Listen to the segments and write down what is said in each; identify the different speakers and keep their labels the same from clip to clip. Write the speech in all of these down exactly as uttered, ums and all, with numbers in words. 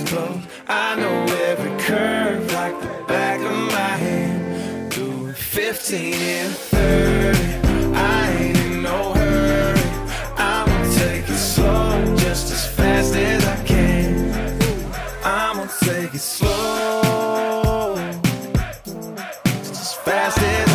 Speaker 1: close. I know every curve like the back of my hand. Doing fifteen and thirty, I ain't in no hurry. I'ma take it slow, just as fast as I can. I'ma take it slow, just as fast as I can.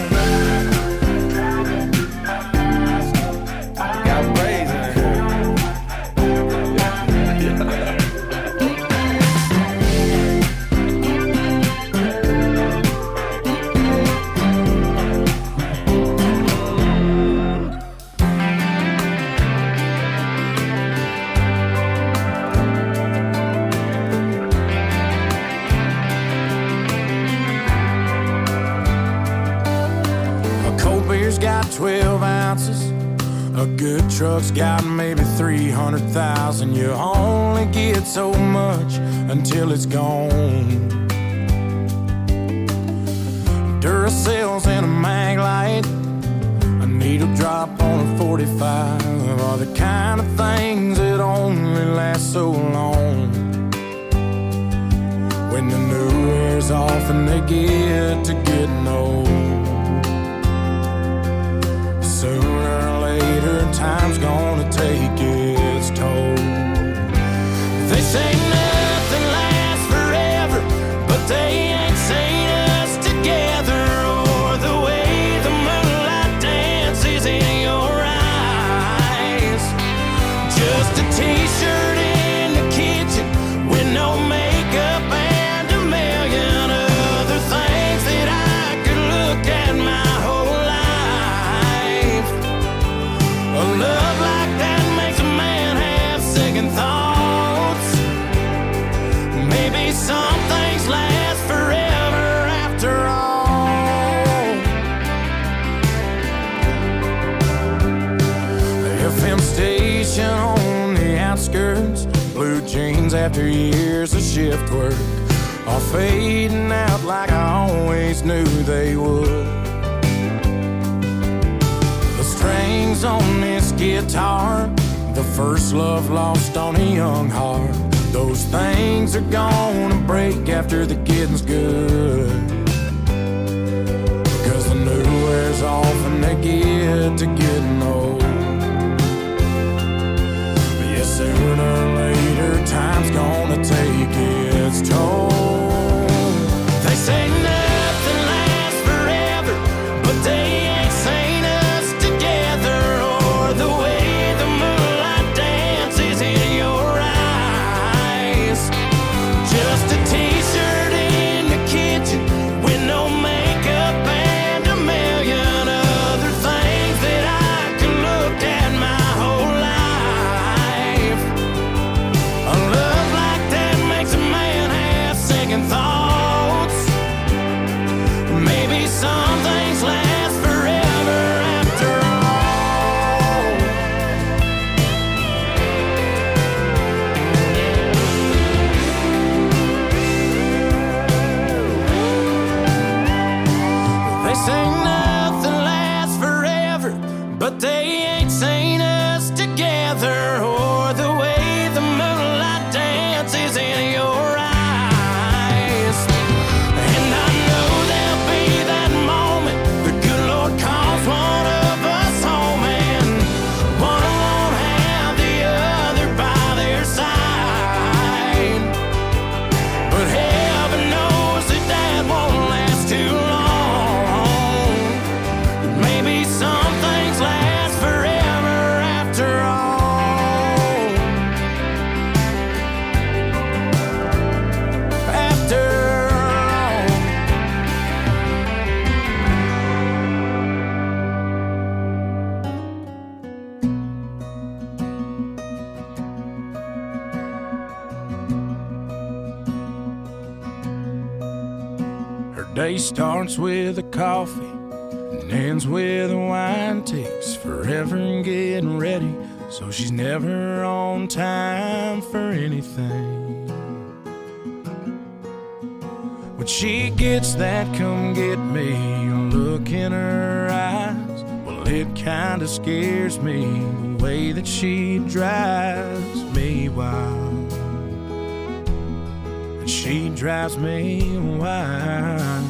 Speaker 2: twelve ounces. A good truck's got maybe three hundred thousand. You only get so much until it's gone. Duracells and a mag light, a needle drop on a forty-five are the kind of things that only last so long. When the new wears off and they get to getting old, sooner or later, time's gonna take its toll. They say nothing lasts forever, but they ain't seen us together, or the way the moonlight dances in your eyes. Just a t-shirt in the kitchen with no makeup and a million other things that I could look at my whole life. A love like that makes a man have second thoughts. Maybe some things last forever after all. The F M station on the outskirts, blue jeans after years of shift work are fading out like I always knew they would. Strings on this guitar, the first love lost on a young heart. Those things are gonna break after the getting's good, because the new wears off and they get to getting old. But yeah, sooner or later, time's gonna take its toll. They say nothing lasts forever, but they ain't seen us together, or the way the moonlight dances in your eyes. Just a t-shirt in the kitchen with no makeup and a million other things that I can look at my whole life. A love like that makes a man have second thoughts. Maybe some things last forever after all. They say nothing lasts forever, but they ain't seen us together, or the way the moonlight dances in your eyes. And I know there'll be that moment the good Lord calls one of us home, and one won't have the other by their side. But heaven knows that that won't last too long. Maybe some things last forever after all. After all. Her day starts with a coffee and ends with a wine. Takes forever in getting ready, so she's never on time for anything. When she gets that come get me look in her eyes, well, it kinda scares me the way that she drives me wild. she drives me wild.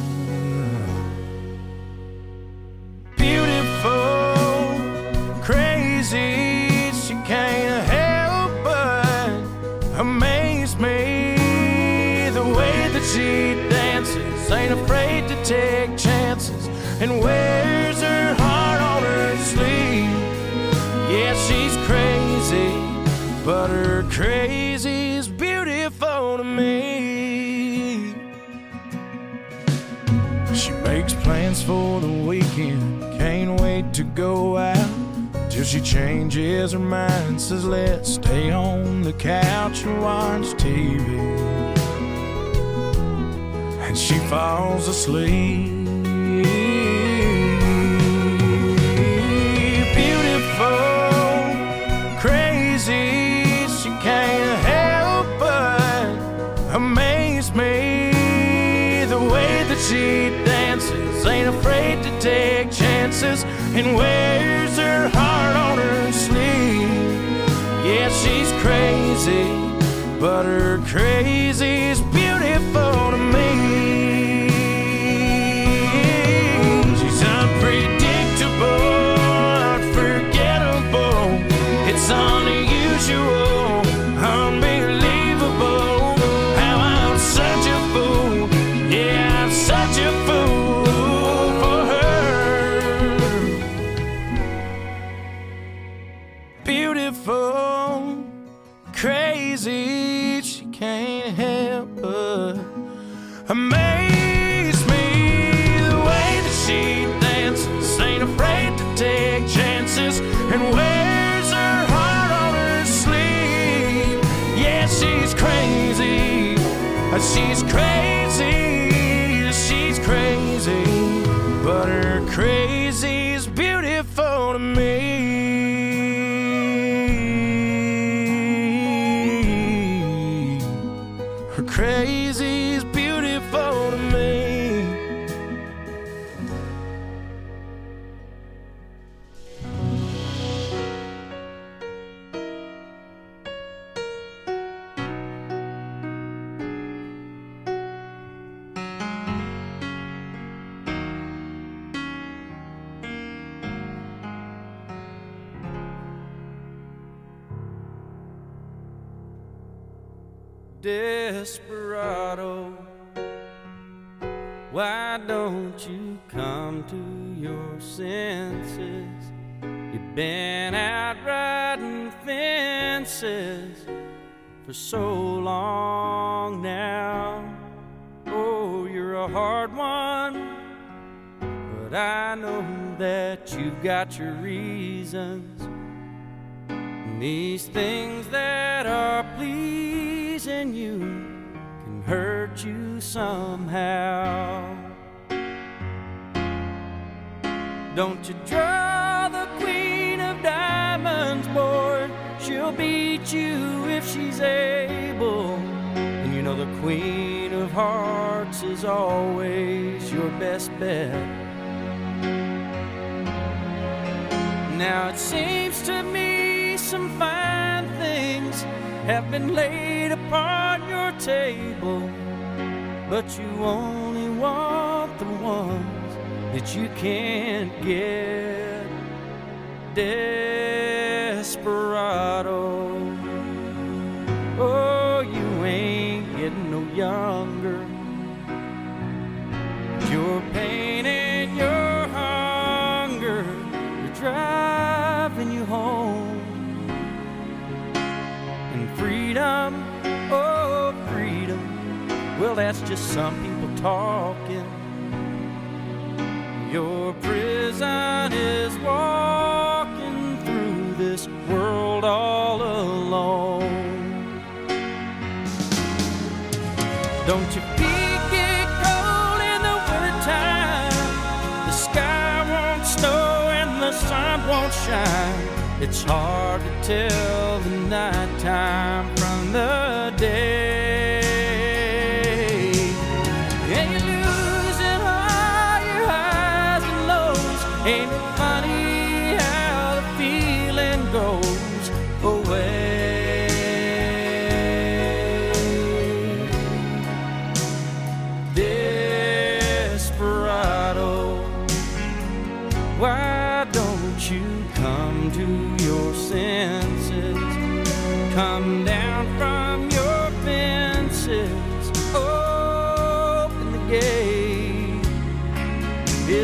Speaker 2: Beautiful, crazy, she can't help but amaze me. The way that she dances, ain't afraid to take chances, and wears her heart on her sleeve. Yeah, she's crazy, but her crazy's beautiful to me. She makes plans for the weekend, can't wait to go out, till she changes her mind, says let's stay on the couch and watch T V. And she falls asleep. Beautiful, crazy, she can't help but amaze me. The way that she dances, ain't afraid to take chances, and wears her heart on her sleeve. Yeah, she's crazy, but her crazy's beautiful to me. She's unpredictable, unforgettable, it's unusual, unbelievable, how I'm such a fool. Yeah, I'm such a fool for her. Beautiful, crazy, she can't help but amaze me. The way that she dances, ain't afraid to take chances, and wears her heart on her sleeve. Yeah, she's crazy, she's crazy, she's crazy, but her crazy's beautiful to me. Her crazy's beautiful to me. Desperado, why don't you come to your senses? You've been out riding fences for so long now. Oh, you're a hard one, but I know that you've got your reasons. And these things that are pleasing you can hurt you somehow. Don't you draw the queen of diamonds, boy, she'll beat you if she's able. And you know the queen of hearts is always your best bet. Now it seems to me some fine things have been laid upon your table, but you only want the ones that you can't get. Desperado, oh, you ain't getting no younger. Your pain and your hunger are driving you home. And freedom, oh freedom, well that's just some people talking. Your prison is walking through this world all alone. Don't you peek get cold in the wintertime? The sky won't snow and the sun won't shine. It's hard to tell the nighttime from the day. And you're losing all your highs and lows. Ain't it funny how the feeling goes away?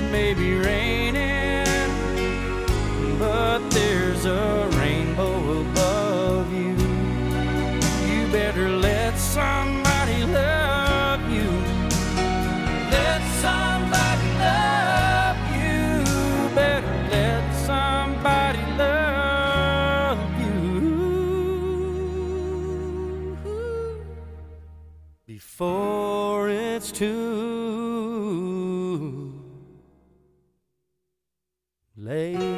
Speaker 2: it may be raining, but there's a rainbow above you. You better let somebody love you. Let somebody love you. Better let somebody love you before it's too late.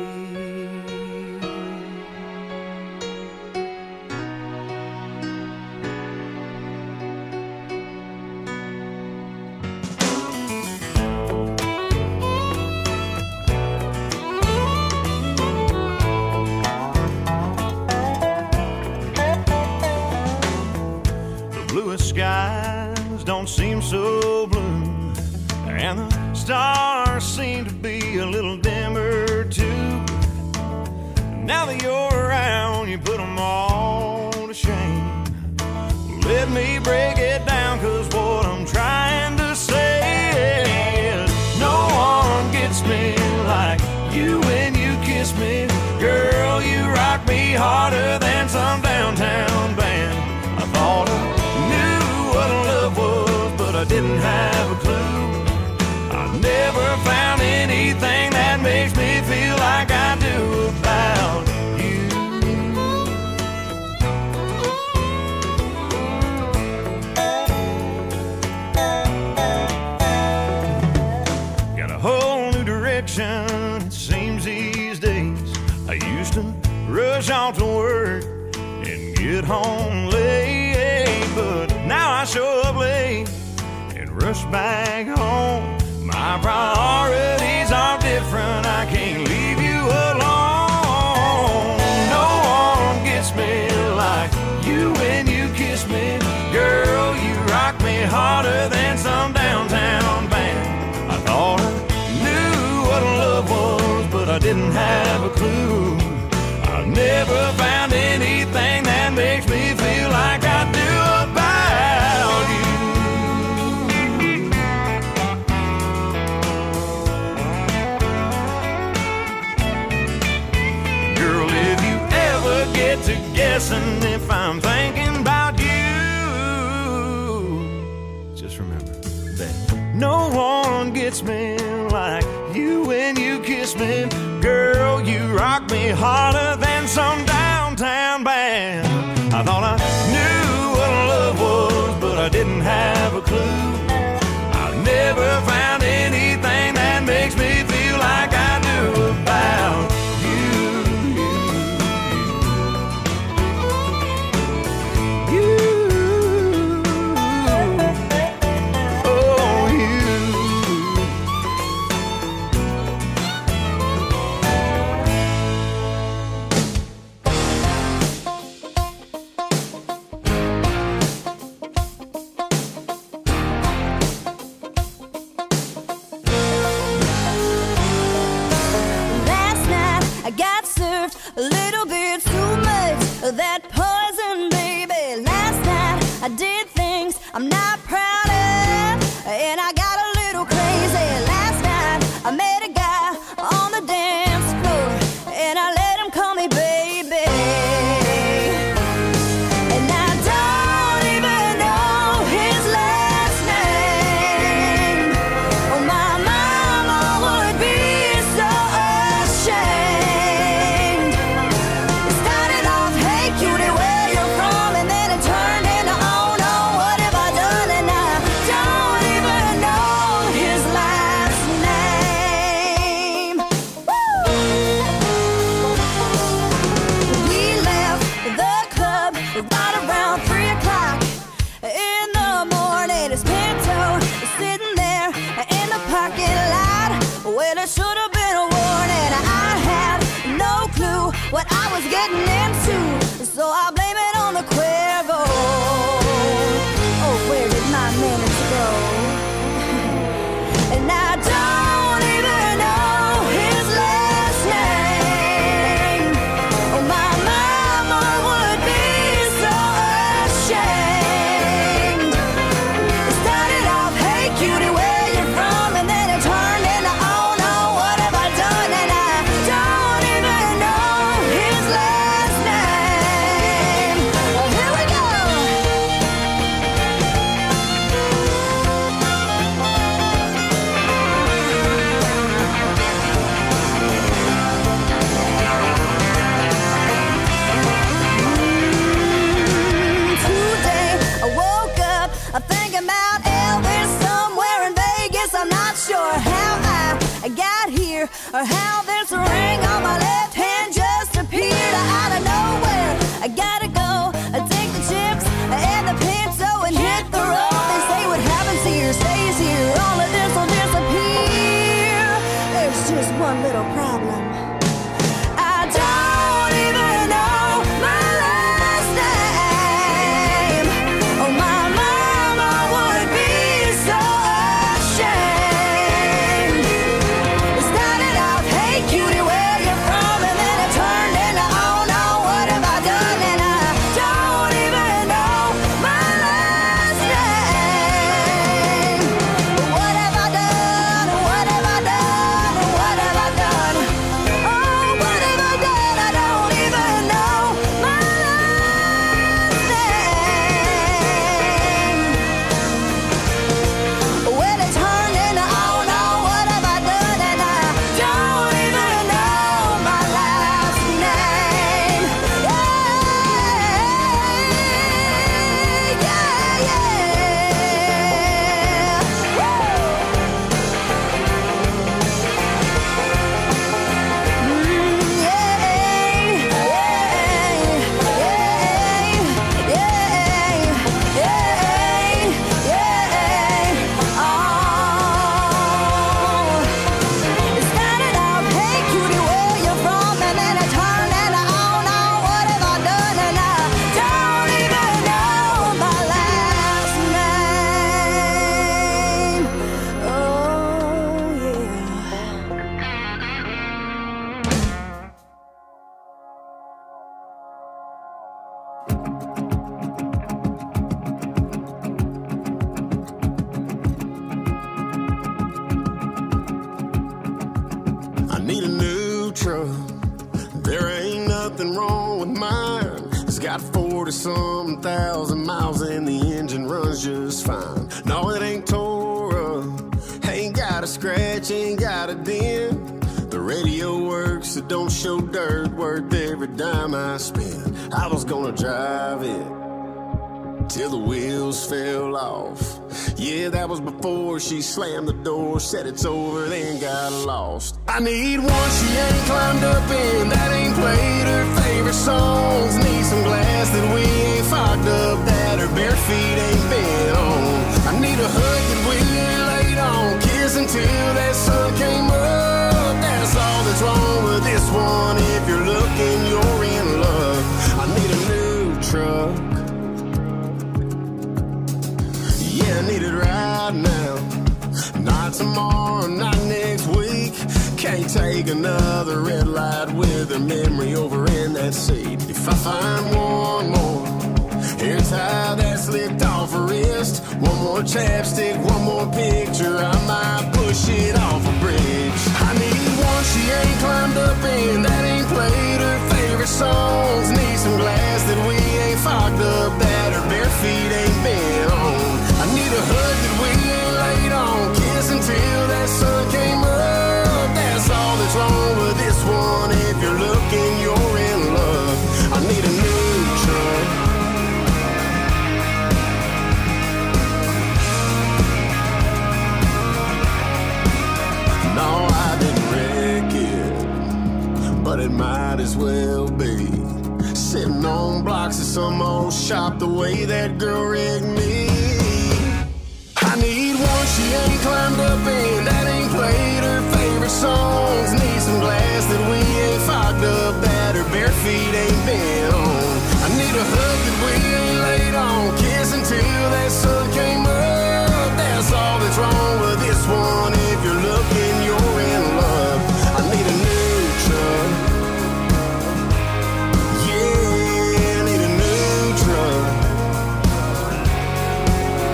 Speaker 3: Skies don't seem so blue, and the stars seem to be a little dimmer too. Now that you're around, you put them all to shame. Let me break it down, cause what I'm trying to say is no one gets me like you when you kiss me. Girl, you rock me harder than some downtown band. I thought I what love was, but I didn't have a clue. I never found anything that makes me feel like I do about you. Got a whole new direction, it seems these days. I used to rush off to work and get home late, but now I show up late and rush back home. My priorities are different, I can't leave you alone. No one gets me like you when you kiss me. Girl, you rock me harder than some downtown band. I thought I knew what love was, but I didn't have a clue. I never found anything that makes me feel like I do about you. Girl, if you ever get to guessing if I'm thinking about you, just remember that no one gets me like you when you kiss me. Girl, you rock me harder than some downtown band. I thought I knew what love was, but I didn't have a clue. I never found anything that makes me feel like I do about you. You, oh you.
Speaker 4: A little bit too much of that poison, baby. Last night I did things I'm not proud of, and I got a little crazy. Last night I met a guy on the dance floor, and I let him call me baby. And I don't even know his last name. Oh, my mama would be so ashamed. Cutie, where you're from, and then it turned into oh no, what have I done? And I how this ring on my left hand just appeared out of nowhere. I gotta go, I take the chips and the pencil and hit the road. They say what happens here stays here, all of this will disappear. There's just one little problem. I don't even know my last name. Oh, my mama would be so ashamed. It started out, hey cutie, where you from? And then it turned into, oh no, what have I done? And I don't even know my last name. What have I done? What have I done? What have I done? Oh, what have I done? I don't even know my last name. Well, it turned into, oh no, what have I done? And I don't even know my last name. Yeah, yeah, yeah. Woo!
Speaker 5: I need a new truck. There ain't nothing wrong with mine. It's got forty-some thousand miles and the engine runs just fine. No, it ain't tore up. Ain't got a scratch, ain't got a dent. The radio works, it don't show dirt. Worth every dime I spend. I was gonna drive it till the wheels fell off. Yeah, that was before she slammed the door, said it's over, then got lost. I need one she ain't climbed up in, that ain't played her favorite songs. Need some glass that we ain't fogged up, that her bare feet ain't been on. I need a hug that we ain't laid on, kiss until that sun came up. That's all that's wrong with this one. If you're looking, you're in luck. I need a new truck. Yeah, I need it right now. Not tomorrow, not next week. Can't take another red light with her memory over in that seat. If I find one more hair tie that's slipped off her wrist, one more chapstick, one more picture, I might push it off a bridge. I need one she ain't climbed up in, that ain't played her favorite songs. Need some glass that we ain't fogged up, that her bare feet ain't been on. I need a hug that we ain't laid on, kiss until that sun came up. That's all that's wrong with this one. If you're looking, you're in love. I need a new truck. No, I didn't wreck it, but it might as well be. Sitting on blocks of some old shop the way that girl rigged me. I need one she ain't climbed up in, that ain't played her favorite songs. Need some glass that we ain't fogged up, that her bare feet ain't been on. I need a hug that we ain't laid on, kiss until that sun came up. That's all that's wrong with this one. If you're looking, you're in love. I need a new truck. Yeah, I need a new truck.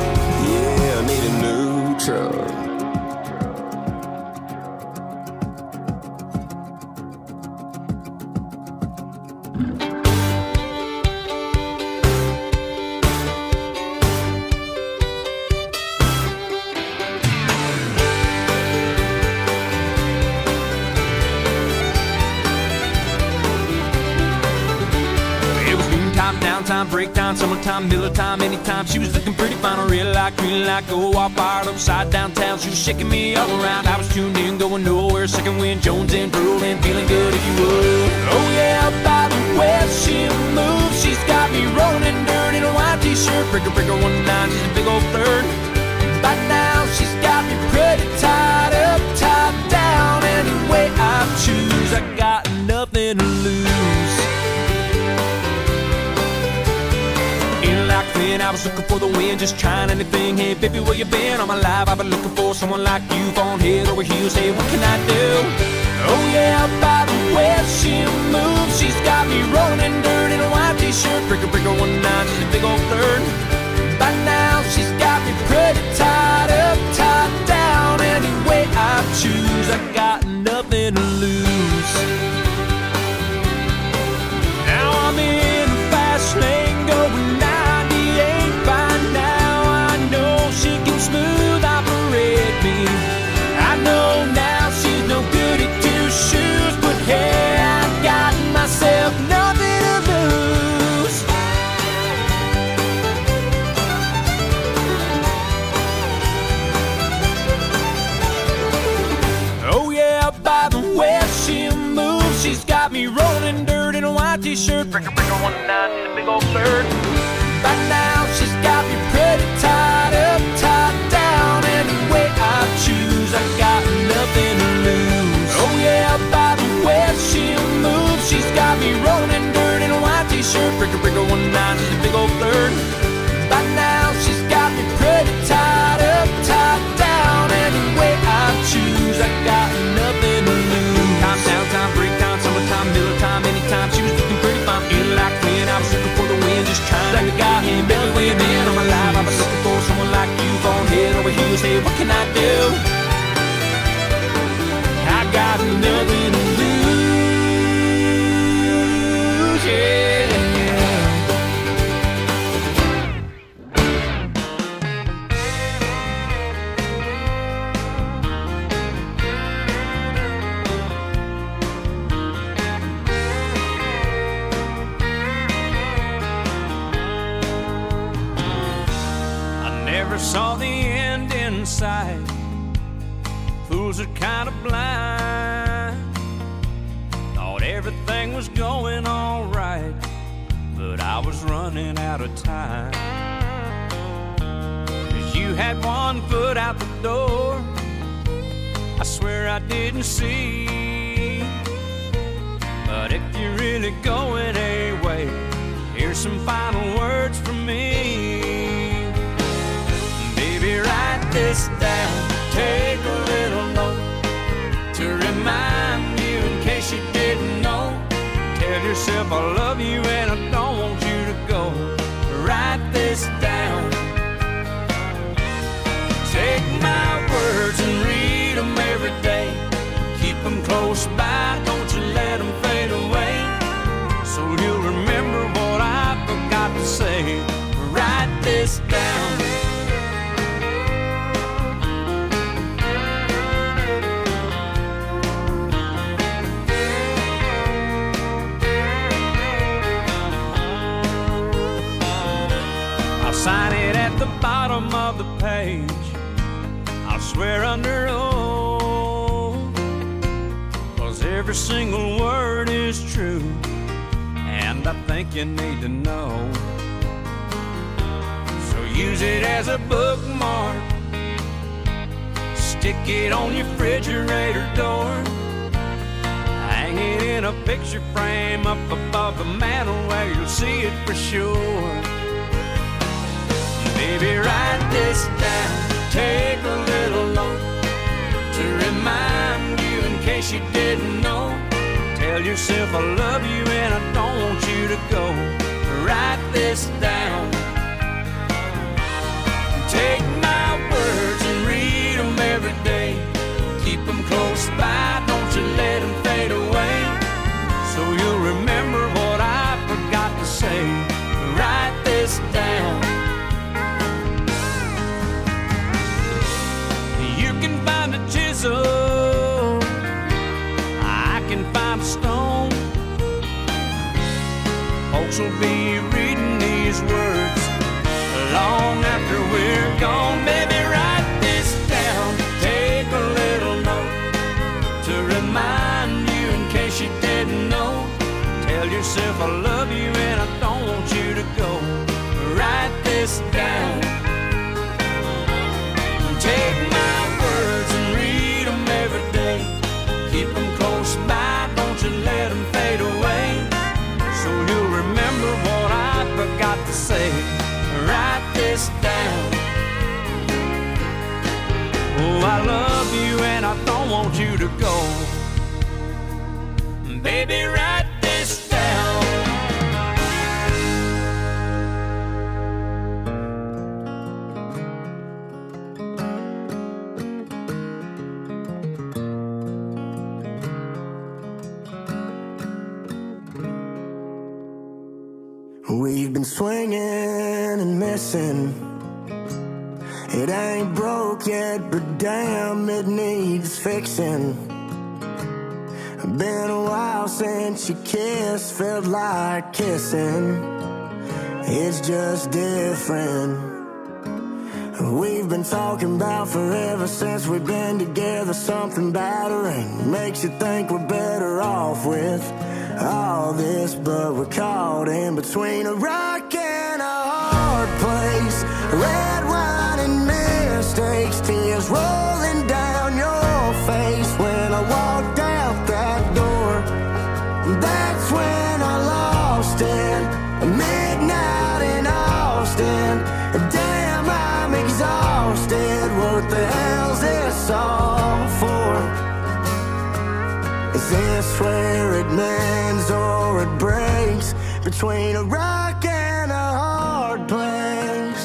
Speaker 5: Yeah, I need a new truck.
Speaker 2: time, break time, summertime, Miller time, anytime. She was looking pretty fine, red light, green light, go all fired upside downtown. She was shaking me all around. I was tuned in, going nowhere. Second wind, Jones and drooling, feeling good if you would. Oh yeah, by the way she moves, she's got me rolling in dirt in a white t-shirt. Breaker, breaker, one nine, she's a big old flirt. By now she's got me pretty tied up, tied down. Any way I choose, I got nothing to lose. In like then, I was looking for the wind, just trying anything. Hey baby, where you been? All my life I've been looking for someone like you, falling head over heels. Hey, what can I do? Oh yeah, by the way she moves, she's got me rolling in dirt in a white t-shirt. Breaker, breaker, one nine, she's a big old flirt. By now she's got me pretty tied up, tied down. Any way I choose, I got nothing to lose. Now I'm in the fast lane going ninety-eight. By now I know she can smooth operate me. I know now she's no good at two shoes, but hey, I got myself nothing to lose. Oh yeah, by the way she moves, she's got me rolling dirt in a white t-shirt. Breaker, breaker, one nine in a big old flirt. By now she's got me pretty tied up, tied down. Any way I choose, I got nothing to lose. Oh yeah, by the way she moves, she's got me rolling in dirt in a white t-shirt. Breaker, breaker, one nine, she's a big old flirt. By now she's got me pretty tied up, tied down. Any way I choose, I got nothing to lose. Time, downtime, break time, summertime, Miller time, anytime. She was looking pretty fine, feeling like when I was looking for the wind, just trying like a guy. Hey, baby, where you been? All my life I've been looking for someone like you, falling head over heels. Hey, what can I do? I got nothing to lose, yeah.
Speaker 3: Saw the end in sight. Fools are kind of blind. Thought everything was going all right, but I was running out of time. 'Cause you had one foot out the door, I swear I didn't see. But if you're really going away, here's some final words from me. Write this down, take a little note to remind you in case you didn't know. Tell yourself I love you and I don't want you to go. Write this down. Take my words and read them every day. Keep them close by, don't you let them fade away. So you'll remember what I forgot to say. Write this down. Sign it at the bottom of the page. I'll swear under oath, 'cause every single word is true, and I think you need to know. So use it as a bookmark, stick it on your refrigerator door, hang it in a picture frame up above the mantle where you'll see it for sure. Baby, write this down, take a little note to remind you in case you didn't know. Tell yourself I love you and I don't want you to go. Write this down. Take my words and read them every day. Keep them close by, don't you let them fade away. So you'll remember what I forgot to say. Write this down. Chisel, I can find a stone. Folks will be reading the
Speaker 2: these words long after we're gone. Baby, write this down, take a little note to remind you in case you didn't know. Tell yourself I love you and I don't want you to go. Write this down. Take my words and read them every day. Keep them close by, don't you let them fade away. So you'll remember what I forgot to say. Write this down. Oh, I love you and I don't want you to go. Baby, write this down.
Speaker 5: We've been swinging and missing. It ain't broke yet, but damn, it needs fixing. Been a while since you kissed, felt like kissing. It's just different. We've been talking about forever since we've been together. Something about her ain't makes you think we're better off with all this, but we're caught in between a rock and a hard place. Red wine and mistakes, tears rolling down your face. When I walked out that door, that's when I lost it. Midnight in Austin, damn, I'm exhausted. What the hell's this all for? Is this where it mends or it breaks? Between a rock and a hard place.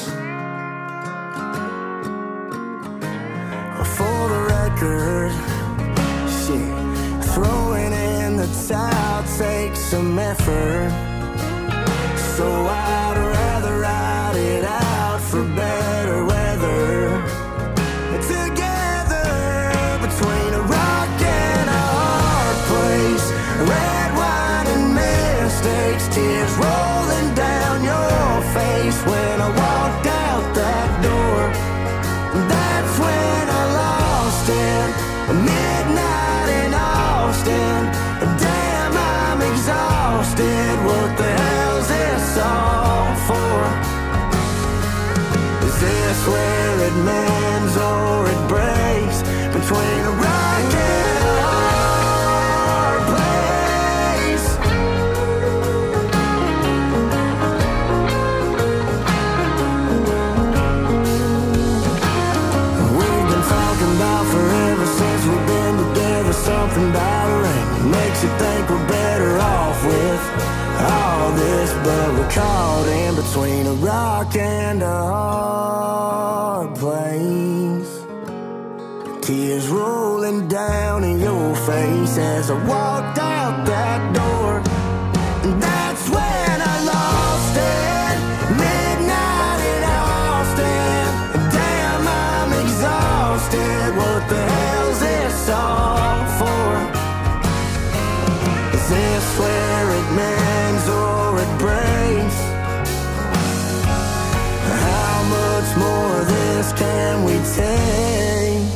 Speaker 5: For the record, shit, throwing in the towel takes some effort. So I'd rather ride it out for better weather. Together between a rock and a hard place. Red wine and mistakes, tears rolling down your face. When I walked out that door, that's when I lost it. Midnight in Austin, damn, I'm exhausted. What the hell's this all for? Is this where it mends or it breaks? Between a rock and a hard place. We've been talking about forever since we've been together. Something about her ain't makes you think we're better off with all this, but we're caught in between a rock and a hard place. Tears rolling down in your face as I walked out that door. And that's when I lost it. Midnight in Austin, damn, I'm exhausted. What the hell's this all for? Is this where it mends or it breaks? How much more of this can we take?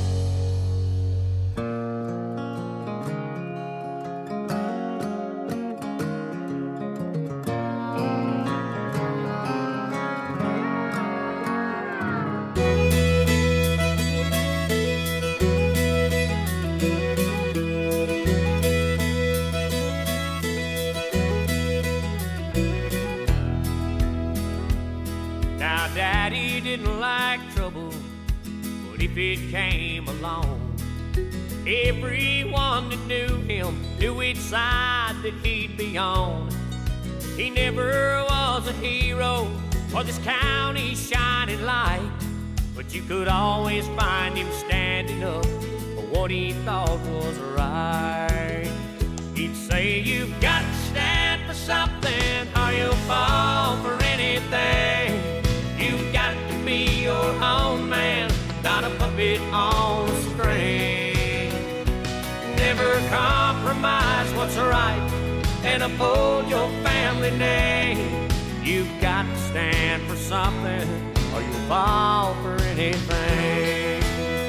Speaker 2: Now, Daddy didn't like trouble, but if it came along, everyone that knew him knew which side that he'd be on. He never was a hero or this county's shining light, but you could always find him standing up for what he thought was right. He'd say, you've got to stand for something or you'll fall for anything. You've got to be your own man, not a puppet on a string. Never compromise what's right and uphold your family name.
Speaker 6: You've got to stand for something or you'll fall for anything.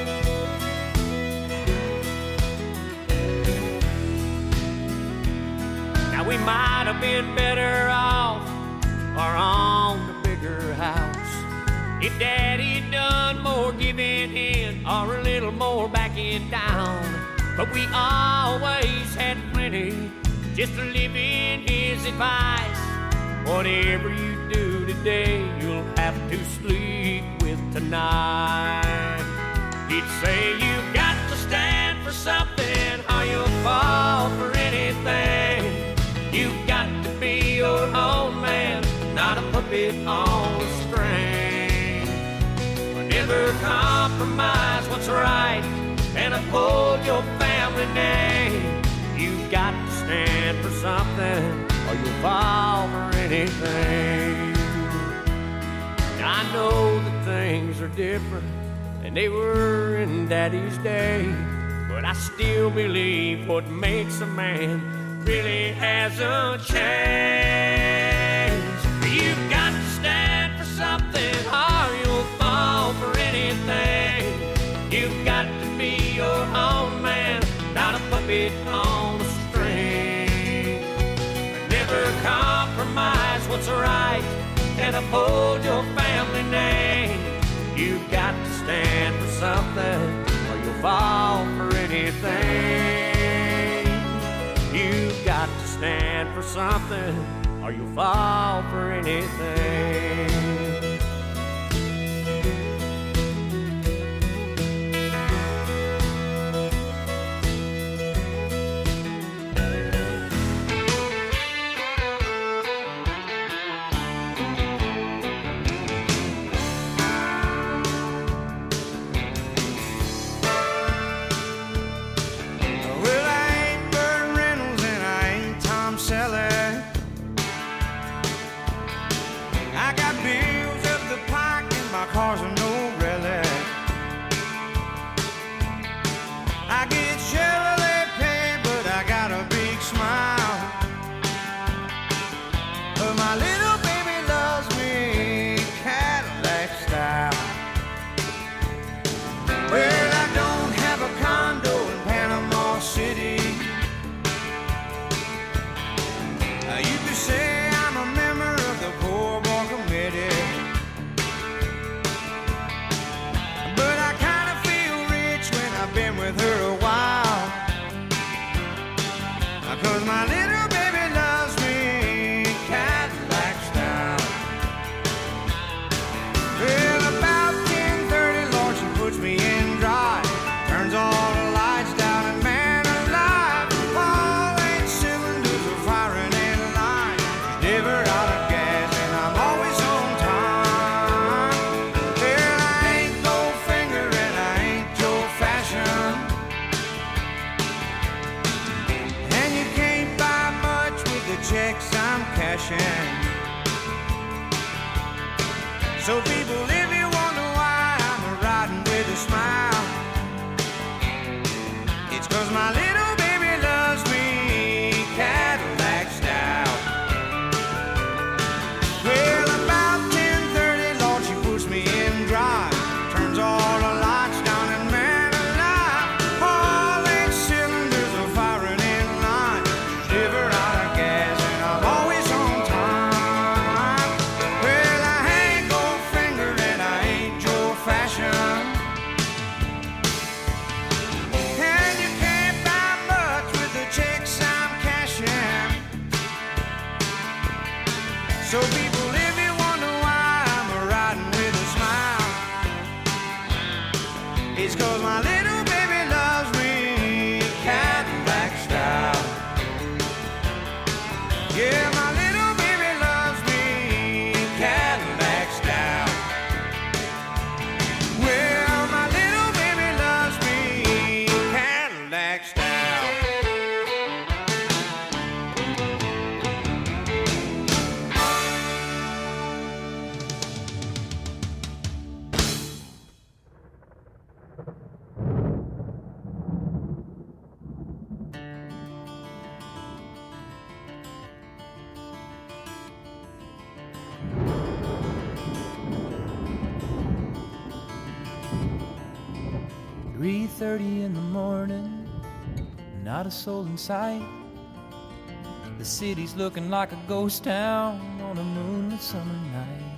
Speaker 6: Now we might have been better off or on the bigger house if Daddy done more giving in or a little more backing down. But we always had plenty just to live in his advice. Whatever you do today, you'll have to sleep with tonight. He'd say you've got to stand for something or you'll fall for anything. You've got to be your own man, not a puppet on a string. Never compromise what's right and uphold your family name. You've got to stand for something or you'll fall for anything. I know that things are different than they were in Daddy's day, but I still believe what makes a man really hasn't changed. You've got to stand for something or you'll fall for anything. You've got to be your own man, not a puppet on a string. Never compromise what's right and uphold your family name. You've got to stand for something or you'll fall for anything. You've got to stand for something or you'll fall for anything.
Speaker 3: Cars are no relic. I get Chevrolet pay, but I got a big smile. But my little baby loves me Cadillac style. Well, I don't have a condo in Panama City. Uh, you could say I'm a member of the Poor Boy Committee. Been with her a while, 'cause my little baby loves me Cadillac style. Well, about ten thirty, Lord, she puts me in drive, turns all the lights down, and man alive, all eight cylinders are firing in line. She's never out of gas and I'm always on time. Well, I ain't Goldfinger and I ain't Joe Fashion, and you can't buy much with the checks I'm cashing. So people, if you wonder why I'm riding with a smile, it's 'cause my little baby loves me Cadillac style. Well, about ten thirty, Lord, she puts me in drive, turns all the lights down, and man alive, all eight cylinders are firing in line. She's never out of gas and I'm always on time. Well, I ain't Goldfinger and I ain't Joe Fashion, and you can't buy much with the checks I'm cashing. So people, if you wonder why I'm riding with a smile, it's 'cause my little baby loves me Cadillac style. Yeah, my little baby loves me Cadillac style. Well, my little baby loves me Cadillac style.
Speaker 2: Thank you.
Speaker 7: three thirty in the morning, not a soul in sight. The city's looking like a ghost town on a moonlit summer night.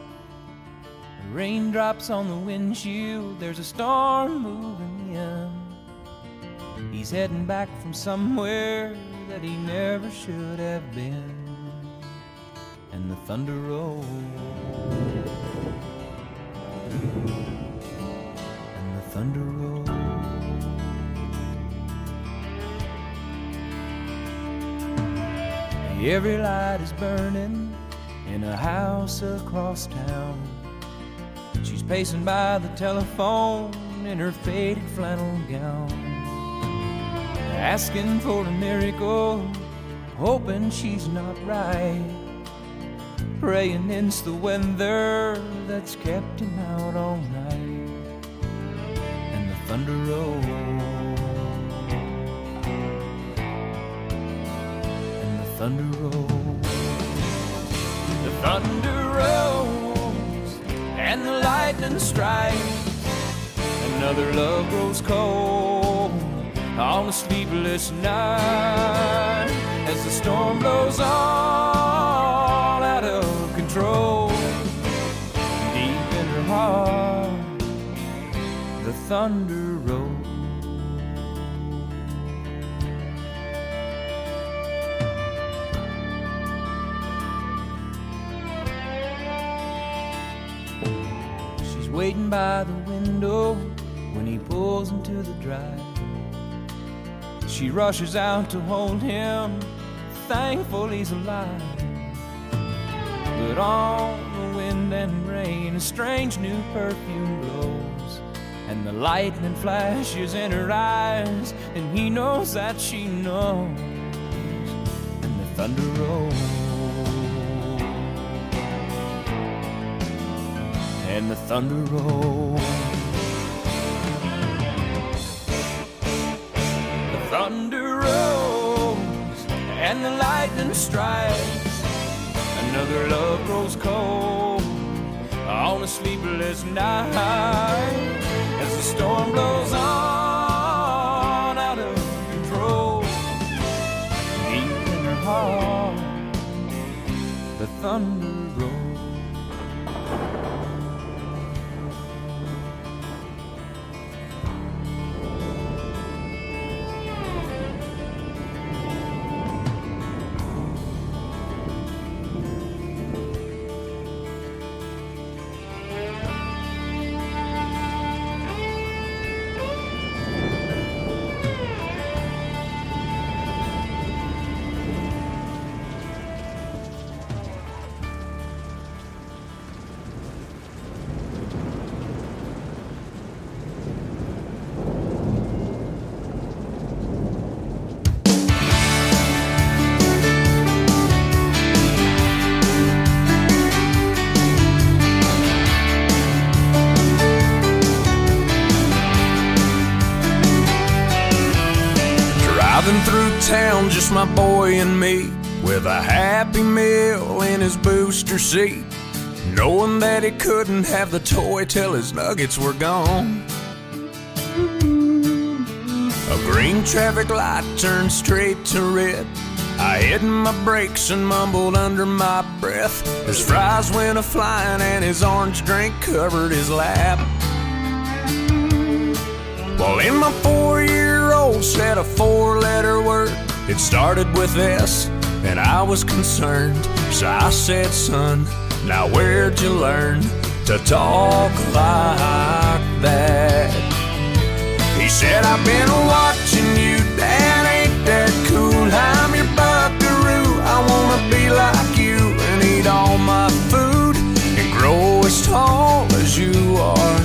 Speaker 7: Raindrops on the windshield, there's a storm moving in. He's heading back from somewhere that he never should have been. And the thunder rolls, and the thunder rolls. Every light is burning in a house across town. She's pacing by the telephone in her faded flannel gown, asking for a miracle, hoping she's not right, praying it's the weather that's kept him out all night. And the thunder rolls, and the thunder rolls, the thunder rolls, and the lightning strikes. Another love grows cold on a sleepless night, as the storm blows all out of control. Deep in her heart, the thunder rolls. She's waiting by the window when he pulls into the drive. She rushes out to hold him, thankful he's alive. But on the wind and rain, a strange new perfume blows, and the lightning flashes in her eyes, and he knows that she knows. And the thunder rolls, and the thunder rolls. Thunder rolls, and the lightning strikes. Another love grows cold on a sleepless night, as the storm blows on out of control. Deep in her heart, the thunder rolls.
Speaker 2: Driving through town, just my boy and me, with a Happy Meal in his booster seat, knowing that he couldn't have the toy till his nuggets were gone. A green traffic light turned straight to red. I hit my brakes and mumbled under my breath. His fries went a-flying and his orange drink covered his lap. Well, in my four-year-old said a four-letter word. It started with S, and I was concerned. So I said, son, now where'd you learn to talk like that? He said, I've been watching you, Dad, ain't that cool? I'm your buckaroo, I wanna be like you and eat all my food and grow as tall as you are.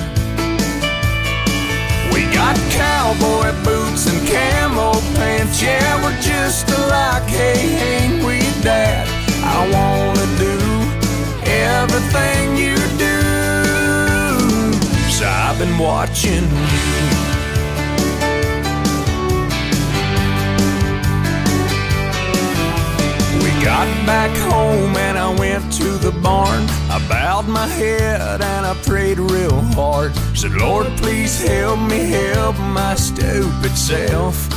Speaker 2: We got cowboy boots and camo pants, yeah, we're just alike, hey, ain't we, Dad? I wanna do everything you do, so I've been watching you. We Got back home and I went to the barn. I bowed my head and I prayed real hard. Said, Lord, please help me help my stupid self.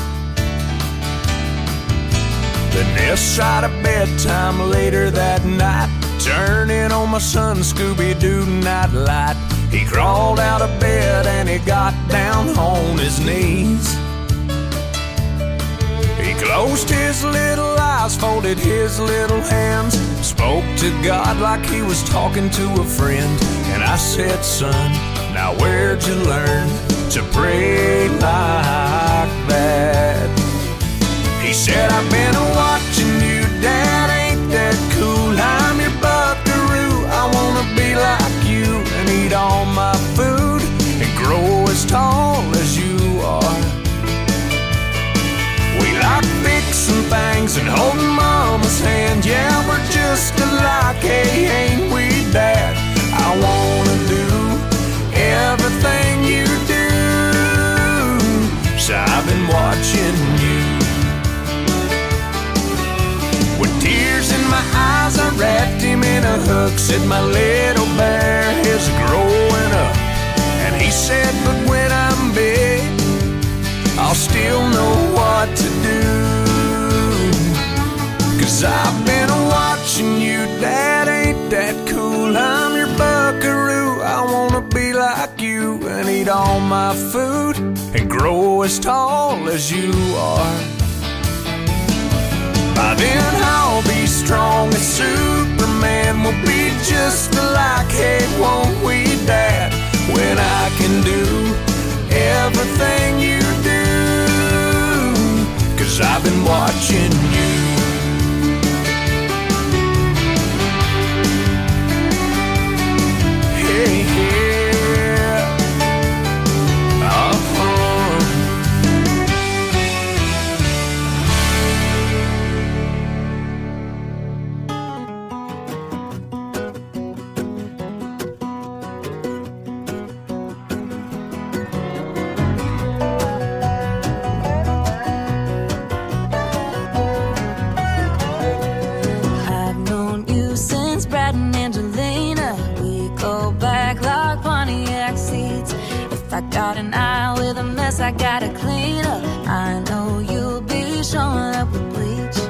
Speaker 2: Then this side of bedtime later that night, turning on my son Scooby-Doo night light. He crawled out of bed and he got down on his knees. He closed his little eyes, folded his little hands, spoke to God like he was talking to a friend. And I said, son, now where'd you learn to pray like that? He said, I've been watching you, Dad, ain't that cool? I'm your buckaroo, I wanna be like you and eat all my food and grow as tall as you are. We like fixing things and holding Mama's hand. Yeah, we're just alike, hey, ain't we, Dad? I wanna do everything you do, so I've been watching you. With tears in my eyes, I wrapped him in a hook. Said my little bear is growing up. And he said, but when I'm big, I'll still know what to do. Cause I've been watching you, Dad, ain't that cool? I'm your buckaroo, I wanna be like you and eat all my food and grow as tall as you are. By then I'll be strong as Superman. We'll be just alike, hey, won't we, Dad? When I can do everything you do, cause I've been watching you. Hey, yeah. Uh-huh.
Speaker 8: I got an eye with a mess I gotta clean up. I know you'll be showing up with bleach.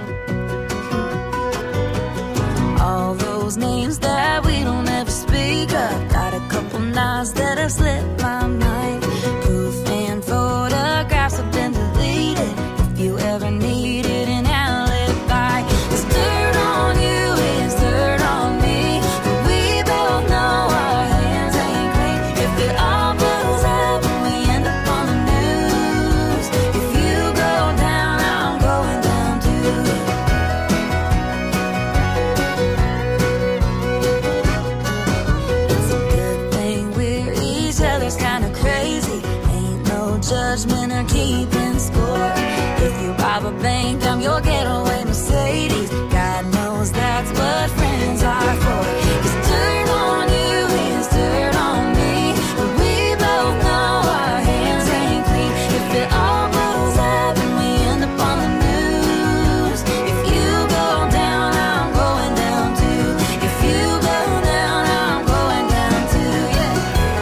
Speaker 8: All those names that we don't ever speak of. Got a couple knives that have slipped my mind. Proof and photographs have been deleted. If you ever needed an alibi, there's dirt on you, it's dirt on me. But we both know our hands ain't clean. If it all blows up and we end up on the news, if you go down, I'm going down too. It's a good thing we're each other's kinda crazy. Ain't no judgment or keeping score. If you rob a bank, I'm your getaway Mercedes. God knows that's what friends are for. It's dirt on you, it's dirt on me. But we both know our hands ain't clean. If it all blows up and we end up on the news, if you go down, I'm going down too. If you go down, I'm going down too, yeah.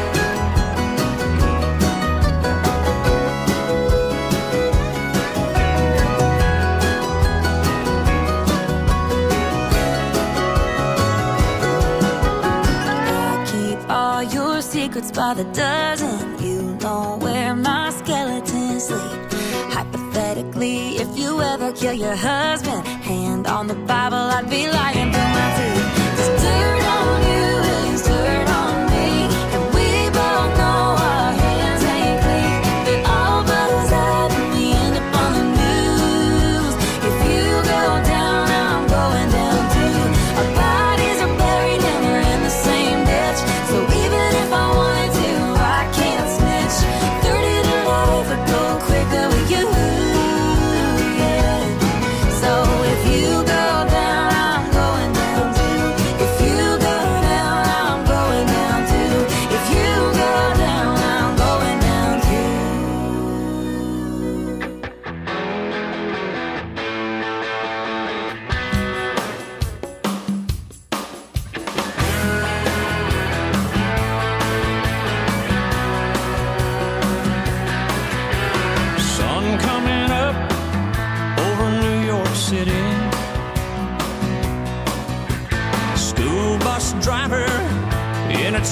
Speaker 8: I keep all your secrets by the dozen. You know where my skeletons sleep. Hypothetically, if you ever kill your husband, hand on the Bible, I'd be lying through my teeth. There's dirt on you, it's dirt on me. And we both know our hands ain't clean. If it all blows up and we end up on the news, if you go down, I'm going down too. Our bodies are buried and we're in the same ditch. So even if I wanted to, I can't snitch. thirty to life would go quicker with you, yeah. So if you go down, I'm going down too.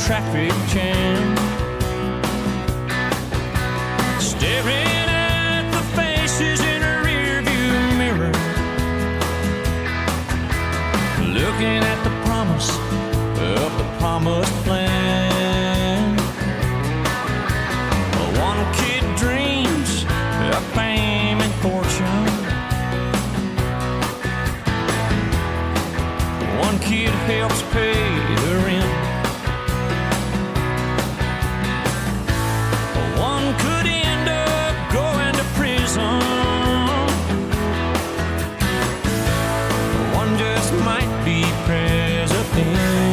Speaker 7: traffic jam, staring at the faces in a rearview mirror, looking at the promise of the promised land. One kid dreams of fame and fortune, one kid helps pay the rent, one could end up going to prison, one just might be president.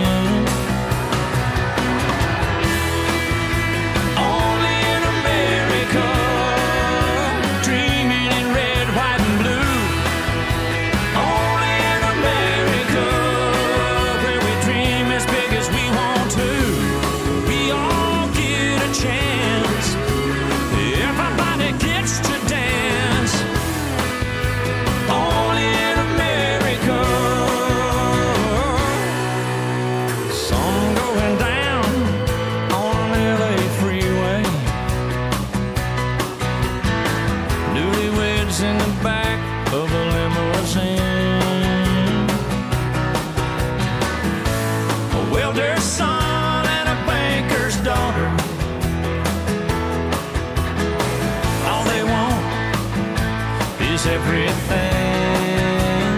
Speaker 7: Everything.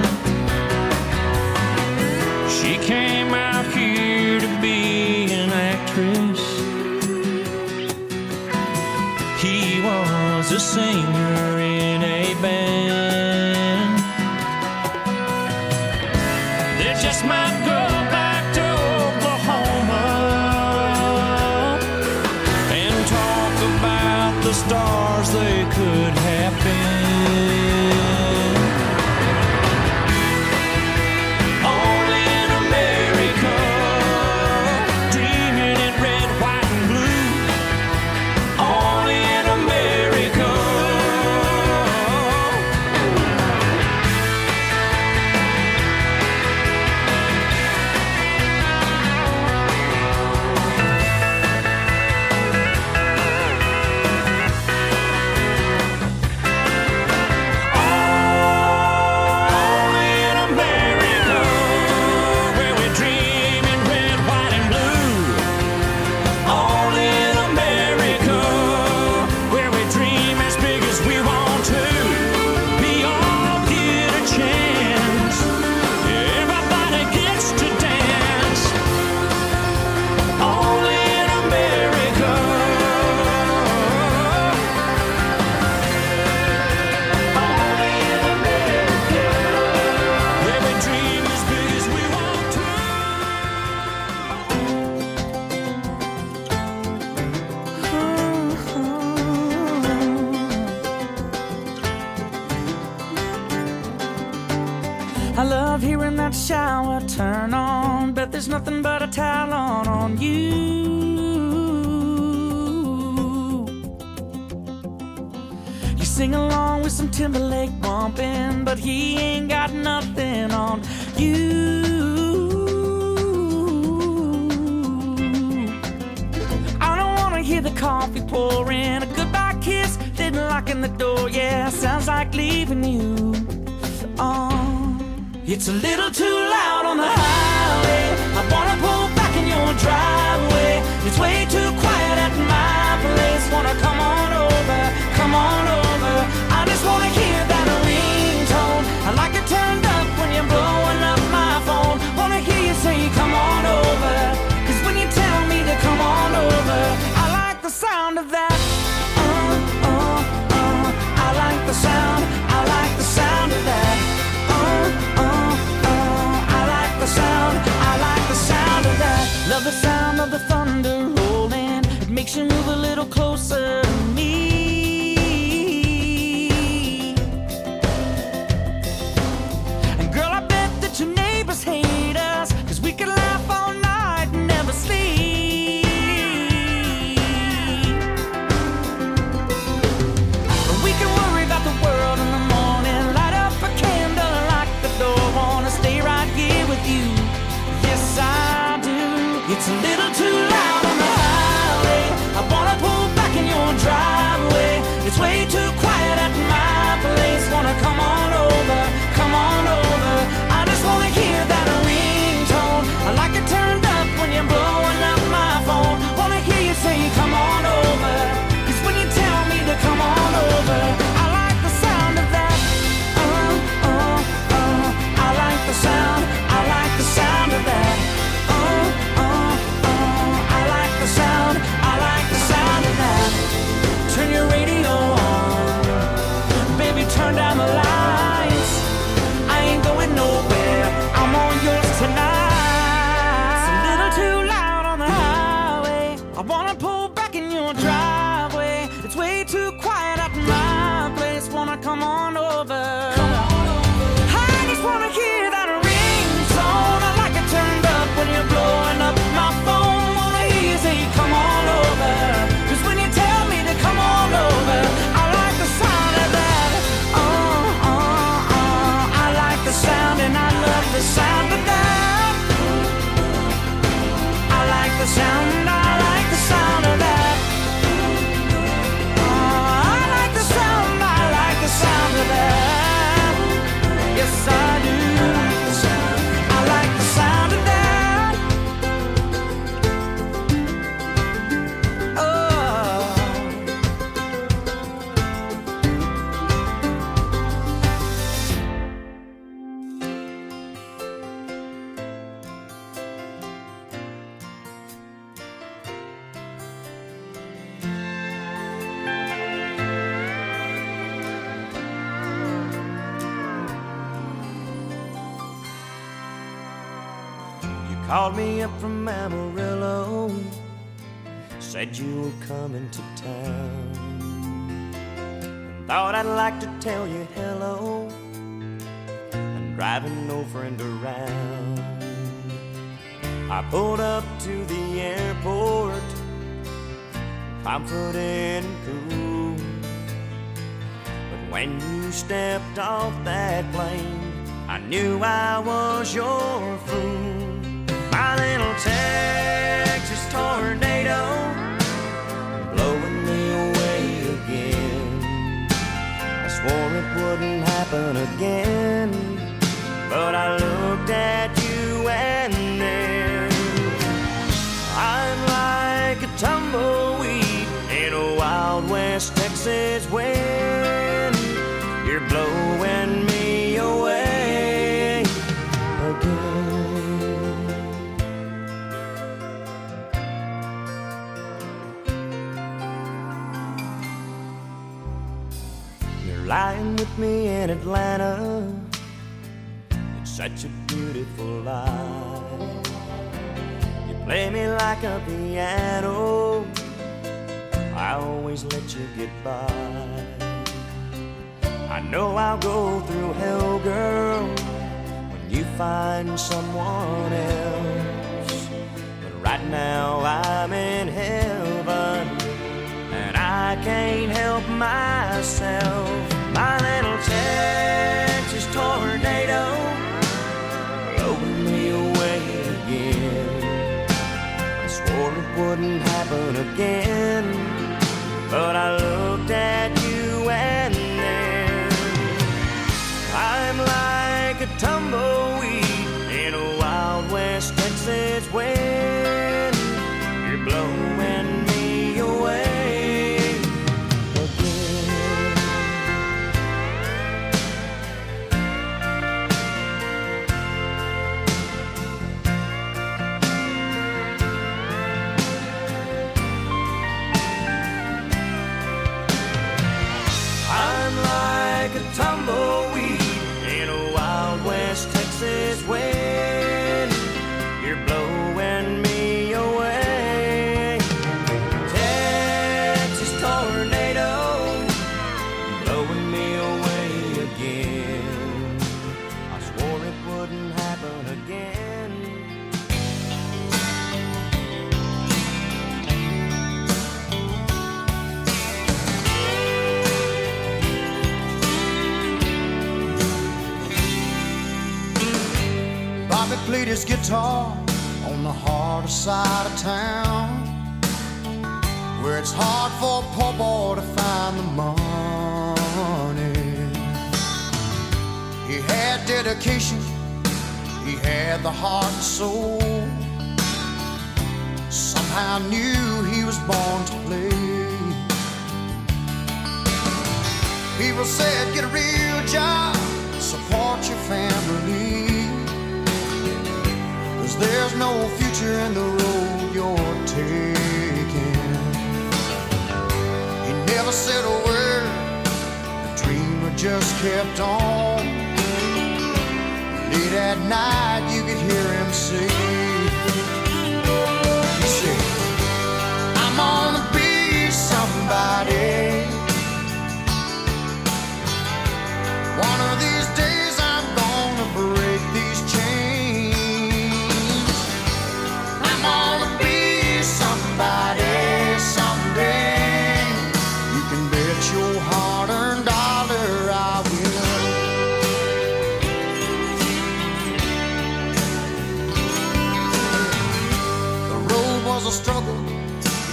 Speaker 7: She came out here to be an actress. He was a singer in a band. They just might go back to Oklahoma and talk about the stars they could have been.
Speaker 2: I love hearing that shower turn on, but there's nothing but a towel on on you. You sing along with some Timberlake bumping, but he ain't got nothing on you. I don't wanna hear the coffee pouring, a goodbye kiss, then locking the door. Yeah, sounds like leaving you. Oh, it's a little too loud on the highway. I wanna pull back in your driveway. It's way too quiet at my place. Wanna come on over, come on over. I just wanna hear that ringtone. I like it turned up when you're blowing up my phone. Wanna hear you say come on over, 'cause when you tell me to come on over, I like the sound of that. Uh, uh, uh. I like the sound, I like the sound of that. Uh, uh, uh. I like the sound, I like the sound of that. Love the sound of the thunder rolling
Speaker 7: I wanna pull back in your driveway. It's way too quiet at my place. Wanna come on over. Come on over. I just wanna hear that ringtone. I like it turned up when you're blowing up my phone. Wanna hear you say come on over. 'Cause when you tell me to come on over, I like the sound of that. Oh, oh, oh. I like the sound and I love the sound of that. I like the sound, I like the sound of that. Oh, I like the sound, I like the sound of that. Yes, I do. I like the sound of that. Oh.
Speaker 9: Called me up from Amarillo, said you were coming to town. Thought I'd like to tell you hello. I'm driving no friend around. I pulled up to the airport, confident and cool. But when you stepped off that plane, I knew I was your fool. My little Texas tornado, blowing me away again. I swore it wouldn't happen again, but I looked at you and then I'm like a tumbleweed in a Wild West Texas wind. You're blowing me away again. Lying with me in Atlanta, it's such a beautiful life. You play me like a piano, I always let you get by. I know I'll go through hell, girl, when you find someone else. But right now I'm in heaven, and I can't help myself. My little Texas tornado, blowing me away again. I swore it wouldn't happen again, but I looked at you and then I'm like a tumbleweed in a Wild West Texas wind. You're blowing me away. Tumbleweed in a Wild West Texas wind. You're blowing me away. Texas tornado, blowing me away again. I swore it wouldn't happen again.
Speaker 2: Bobby played his guitar on the harder side of town, where it's hard for a poor boy to find the money. He had dedication, he had the heart and soul. Somehow knew he was born to play. People said, get a real job, support your family. There's no future in the road you're taking. He never said a word, the dreamer just kept on. Late at night you could hear him say, he said,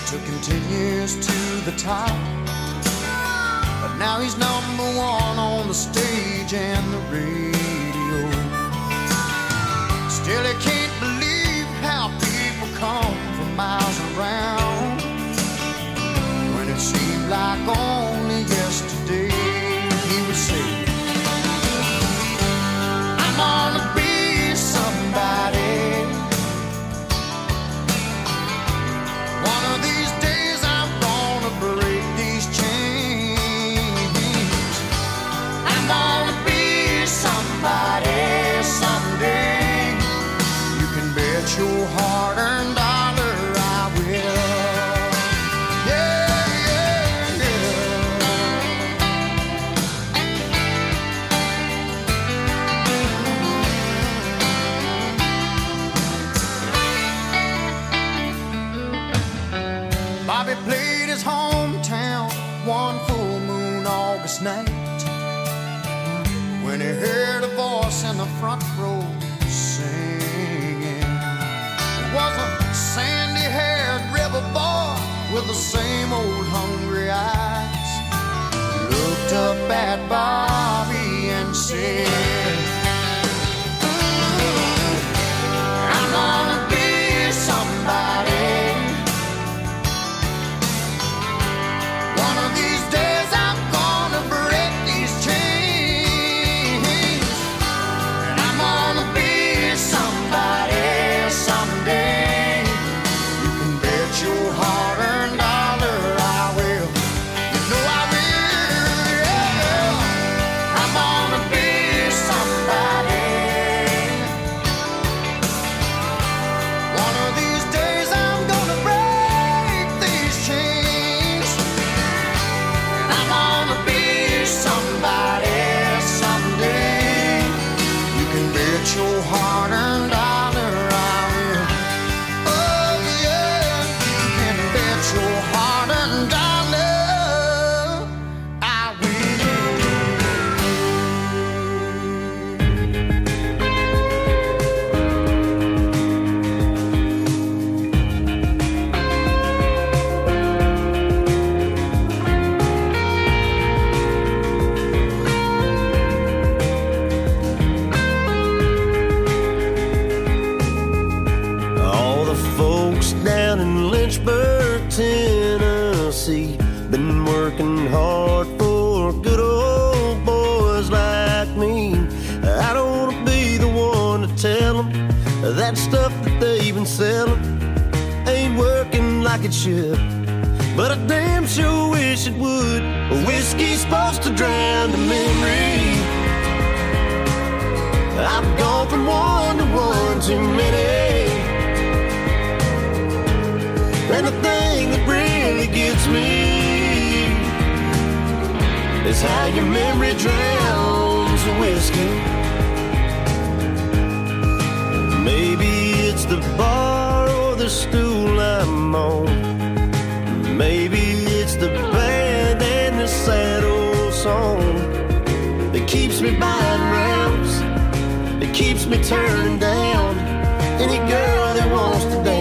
Speaker 2: took him ten years to the top. But now he's number one on the stage and the radio. Still he can't believe how people come from miles around. When it seemed like only yesterday he would say, I'm gonna be somebody. One of these days I'm gonna break these chains. I'm gonna be somebody someday. You can bet your hard-earned dollar I will. Yeah, yeah, yeah. Bobby played his hometown one full moon August night when he heard a voice in the front row singing. It was a sandy-haired river boy with the same old hungry eyes. He looked up at Bobby and said, I'm gonna be somebody. One of these days I'm gonna break these chains. And I'm gonna be somebody someday. You can bet your hard-earned dollar I will. You know I will, yeah. I'm gonna be somebody. One of these days I'm gonna break these chains. I'm gonna be somebody someday. You can bet your hard-earned dollar I will. Oh yeah, you can bet your hard-earned dollar I
Speaker 9: All the folks down in Lynchburg, Tennessee, been working hard for good old boys like me. I don't want to be the one to tell them that stuff that they've been selling ain't working like it should, but I damn sure wish it would. Whiskey's supposed to drown the memory. I've gone from one to one too many. And the thing that really gets me is how your memory drowns the whiskey. Maybe it's the bar or the stool I'm on. Maybe it's the band and the sad old song that keeps me buying rounds, that keeps me turning down any girl that wants to dance.